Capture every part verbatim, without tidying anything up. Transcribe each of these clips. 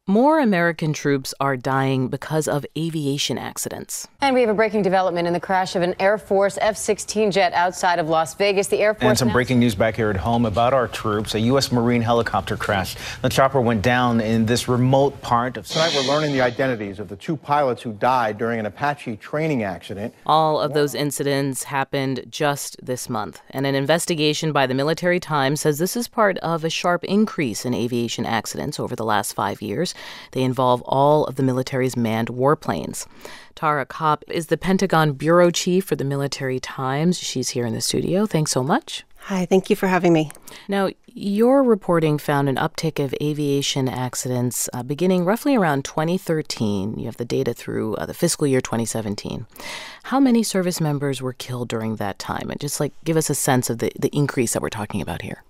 More American troops are dying because of aviation accidents. And we have a breaking development in the crash of an Air Force F sixteen jet outside of Las Vegas. The Air Force And some breaking news back here at home about our troops. A U S Marine helicopter crashed. The chopper went down in this remote part of... Tonight we're learning the identities of the two pilots who died during an Apache training accident. All of those incidents happened just this month. And an investigation by the Military Times says this is part of a sharp increase in aviation accidents over the last five years. They involve all of the military's manned warplanes. Tara Kopp is the Pentagon bureau chief for the Military Times. She's here in the studio. Thanks so much. Hi, thank you for having me. Now, your reporting found an uptick of aviation accidents uh, beginning roughly around twenty thirteen. You have the data through uh, the fiscal year twenty seventeen. How many service members were killed during that time? And just like give us a sense of the, the increase that we're talking about here.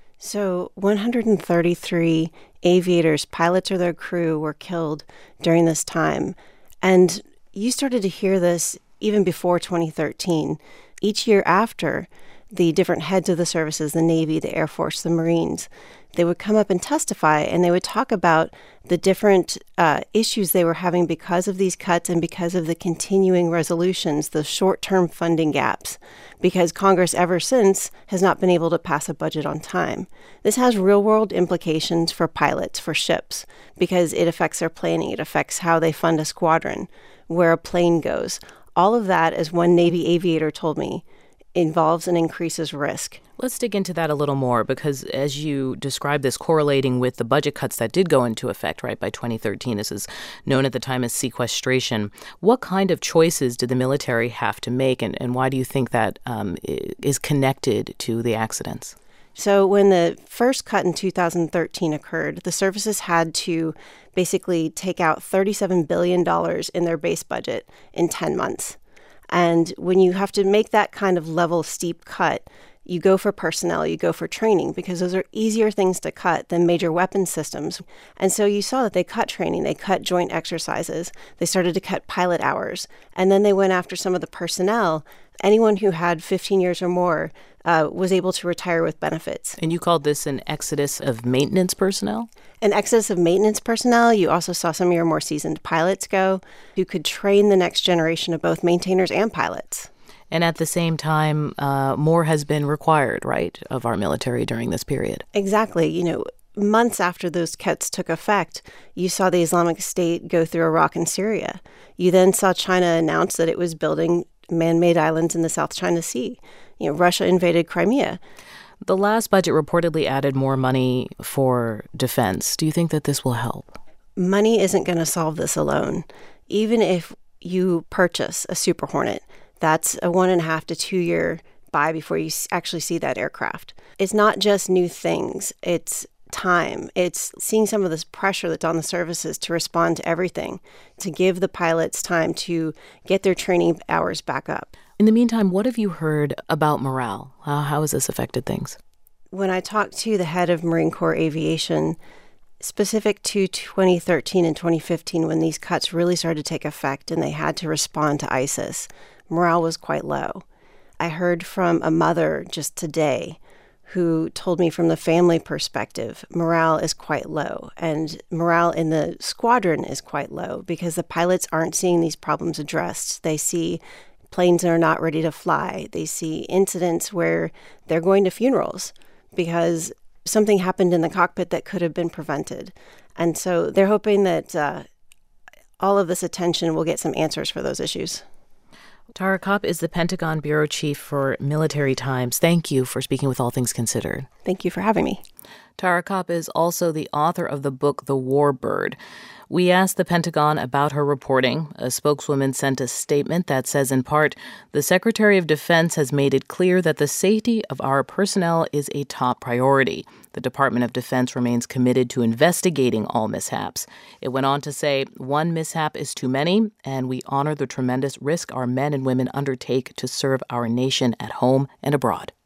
So one hundred thirty-three aviators, pilots or their crew, were killed during this time. And you started to hear this even before twenty thirteen. Each year after, the different heads of the services, the Navy, the Air Force, the Marines, they would come up and testify, and they would talk about the different uh, issues they were having because of these cuts and because of the continuing resolutions, the short-term funding gaps, because Congress ever since has not been able to pass a budget on time. This has real-world implications for pilots, for ships, because it affects their planning. It affects how they fund a squadron, where a plane goes. All of that, as one Navy aviator told me, involves and increases risk. Let's dig into that a little more, because as you describe this correlating with the budget cuts that did go into effect, right, by twenty thirteen, this is known at the time as sequestration. What kind of choices did the military have to make, and, and why do you think that um, is connected to the accidents? So when the first cut in two thousand thirteen occurred, the services had to basically take out thirty-seven billion dollars in their base budget in ten months. And when you have to make that kind of level, steep cut, you go for personnel, you go for training, because those are easier things to cut than major weapons systems. And so you saw that they cut training, they cut joint exercises, they started to cut pilot hours, and then they went after some of the personnel. Anyone who had fifteen years or more uh, was able to retire with benefits. And you called this an exodus of maintenance personnel? An exodus of maintenance personnel. You also saw some of your more seasoned pilots go, who could train the next generation of both maintainers and pilots. And at the same time, uh, more has been required, right, of our military during this period. Exactly. You know, months after those cuts took effect, you saw the Islamic State go through Iraq and Syria. You then saw China announce that it was building man-made islands in the South China Sea. You know, Russia invaded Crimea. The last budget reportedly added more money for defense. Do you think that this will help? Money isn't going to solve this alone. Even if you purchase a Super Hornet, that's a one and a half to two year buy before you actually see that aircraft. It's not just new things. It's time. It's seeing some of this pressure that's on the services to respond to everything, to give the pilots time to get their training hours back up. In the meantime, what have you heard about morale? How, how has this affected things? When I talked to the head of Marine Corps Aviation, specific to twenty thirteen and twenty fifteen, when these cuts really started to take effect and they had to respond to ISIS, morale was quite low. I heard from a mother just today who told me from the family perspective, morale is quite low. And morale in the squadron is quite low because the pilots aren't seeing these problems addressed. They see planes that are not ready to fly. They see incidents where they're going to funerals because something happened in the cockpit that could have been prevented. And so they're hoping that uh, all of this attention will get some answers for those issues. Tara Kopp is the Pentagon bureau chief for Military Times. Thank you for speaking with All Things Considered. Thank you for having me. Tara Kopp is also the author of the book, The War Bird. We asked the Pentagon about her reporting. A spokeswoman sent a statement that says, in part, the Secretary of Defense has made it clear that the safety of our personnel is a top priority. The Department of Defense remains committed to investigating all mishaps. It went on to say, one mishap is too many, and we honor the tremendous risk our men and women undertake to serve our nation at home and abroad.